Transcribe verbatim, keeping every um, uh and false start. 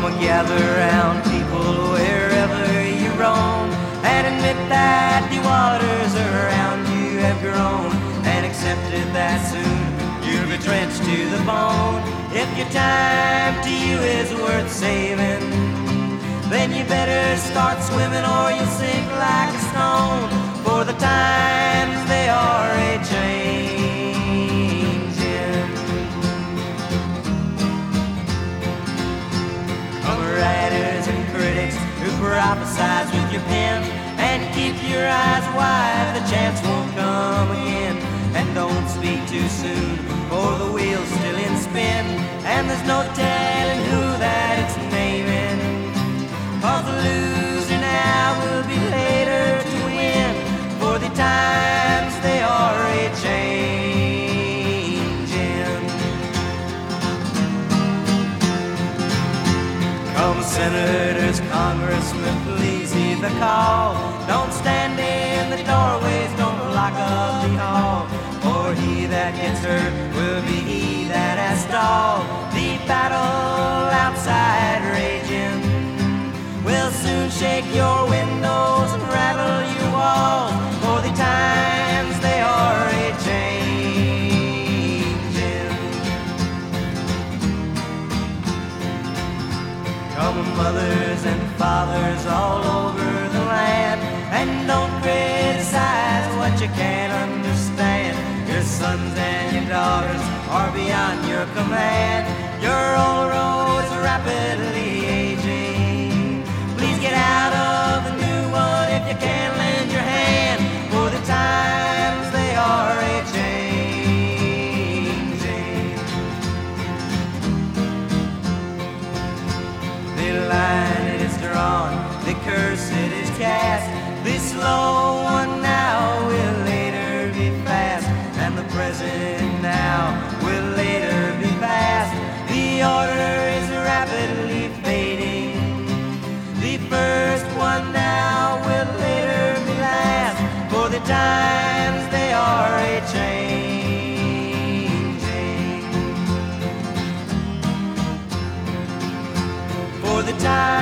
Come and gather round, people, wherever you roam, and admit that the waters around you have grown, and accepted that soon you'll be drenched to the bone. If your time to you is worth saving, then you better start swimming or you'll sink like a stone, for the times they are a-changing. Come writers and critics who prophesize with your pen, and keep your eyes wide, the chance won't come again. And don't speak too soon, for the wheel's still in spin, and there's no telling who that it's naming. Cause the loser now will be later to win, for the times they are a-changing. Come senators, congressmen, please heed the call. Don't stand in the doorways, don't lock up the hall, for he that gets hurt will be he that has stalled. The battle outside raging will soon shake your windows and rattle your walls, for the times they are a-changing. Come mothers and fathers all over the land, and don't criticize what you can't understand. Your sons and your daughters are beyond your command. Your old road is rapidly aging. Please get out of the new one if you can lend your hand, for the times they are a-changing. The line it is drawn, the curse it is cast. The slow one now will later be fast, and the present now will later be past. The order is rapidly fading. The first one now will later be last, for the times they are a-changing. For the times